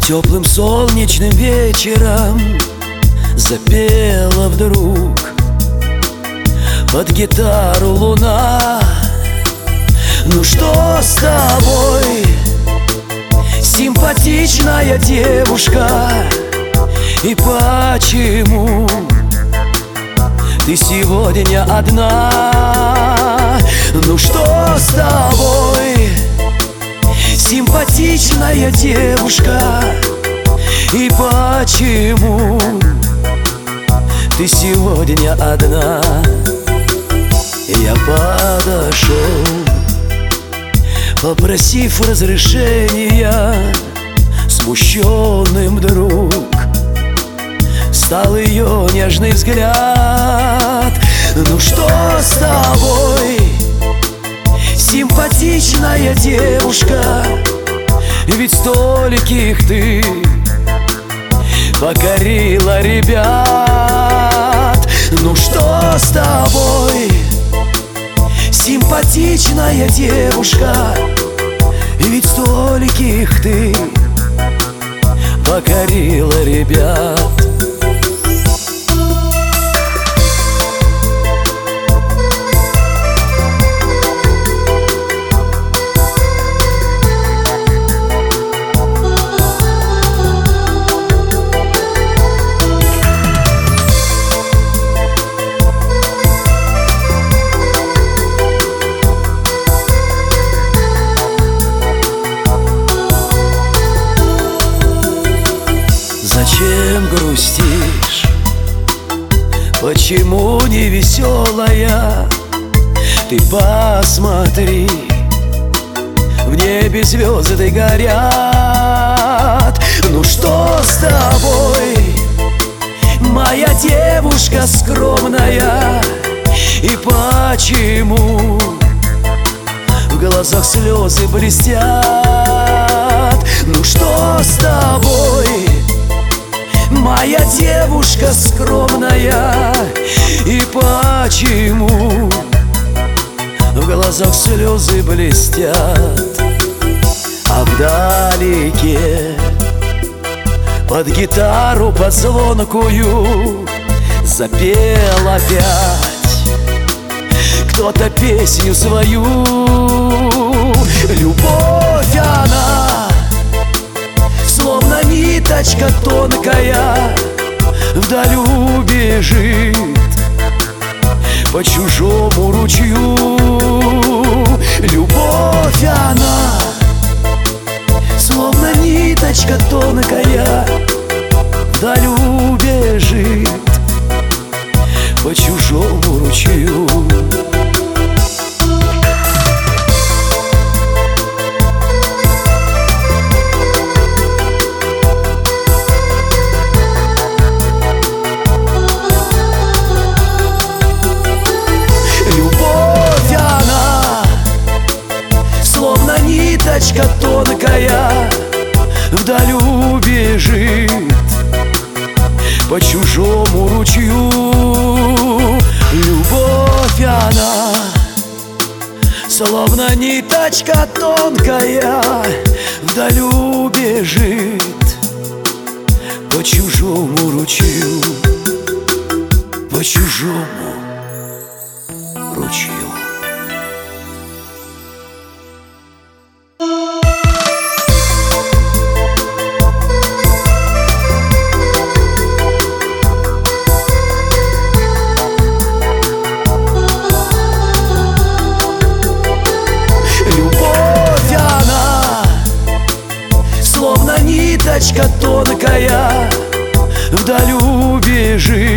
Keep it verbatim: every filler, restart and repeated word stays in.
Теплым солнечным вечером запела вдруг под гитару луна. Ну что с тобой, симпатичная девушка, и почему ты сегодня одна? Ну что с тобой, симпатичная девушка, и почему ты сегодня одна? Я подошел, попросив разрешения, смущенным вдруг стал ее нежный взгляд. Ну что с тобой, симпатичная девушка, ведь стольких ты покорила ребят. Ну что с тобой, симпатичная девушка, ведь стольких ты покорила ребят. Зачем грустишь? Почему не веселая? Ты посмотри, в небе звезды горят. Ну что с тобой, моя девушка скромная, и почему в глазах слезы блестят? Ну что с тобой, моя девушка скромная, и почему в глазах слезы блестят? А вдалеке под гитару под звонкую запел опять кто-то песню свою. Любовь она словно ниточка тонкая, вдаль убежит по чужому ручью. Любовь она словно ниточка тонкая, вдаль убежит по чужому ручью. Ниточка тонкая, вдаль убежит по чужому ручью. Любовь она словно ниточка тонкая, вдаль убежит по чужому ручью, по чужому ручью. Ниточка тонкая, вдаль убежит